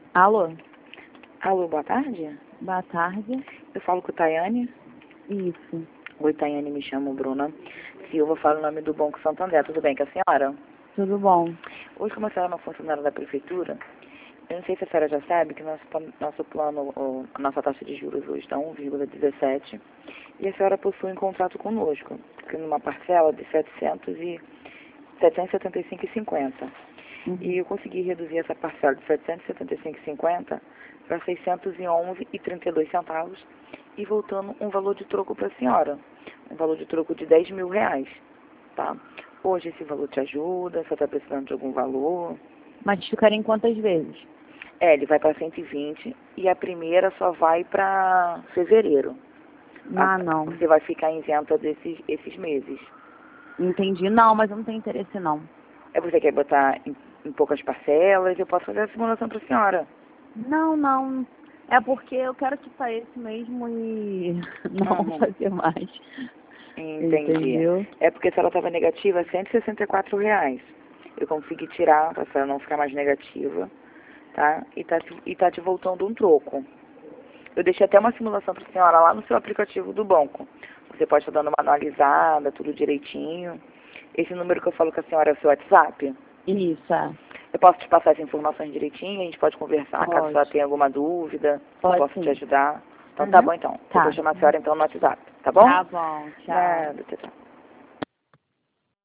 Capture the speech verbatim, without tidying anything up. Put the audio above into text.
Alô? Alô, boa tarde. Boa tarde. Eu falo com a Tayane. Isso. Oi, Tayane, me chamo Bruna Silva, falo o nome do Banco Santander. Tudo bem com a senhora? Tudo bom. Hoje, como a senhora é uma funcionária da prefeitura, eu não sei se a senhora já sabe que nosso, nosso plano, ou, a nossa taxa de juros hoje está um vírgula dezessete e a senhora possui um contrato conosco, que numa parcela de setecentos e setenta e cinco e cinquenta. Uhum. E eu consegui reduzir essa parcela de setecentos e setenta e cinco e cinquenta para seiscentos e onze e trinta e dois centavos e voltando um valor de troco para a senhora, um valor de troco de dez mil reais, tá? Hoje esse valor te ajuda, você está precisando de algum valor? Mas ficaria em quantas vezes? É, ele vai para cento e vinte e a primeira só vai para fevereiro. Ah, A, não. você vai ficar isenta desses esses meses. Entendi. Não, mas eu não tenho interesse, não. É, você quer botar em, em poucas parcelas? Eu posso fazer a simulação para a senhora. Não, não. É porque eu quero quitar esse mesmo e não Uhum. fazer mais. Entendi. Entendeu? É porque se ela estava negativa, cento e sessenta e quatro reais. Eu consegui tirar para ela não ficar mais negativa, tá? E tá, te, e tá te voltando um troco. Eu deixei até uma simulação para a senhora lá no seu aplicativo do banco. Você pode estar dando uma analisada, tudo direitinho. Esse número que eu falo com a senhora é o seu WhatsApp? Isso, é. Eu posso te passar as informações direitinho, a gente pode conversar, Pode. caso a senhora tenha alguma dúvida, Pode, eu posso sim. te ajudar. Então Uhum. tá bom então. Tá. Eu vou chamar a senhora então no WhatsApp, tá bom? Tá bom, tchau. Nada, tchau, tchau.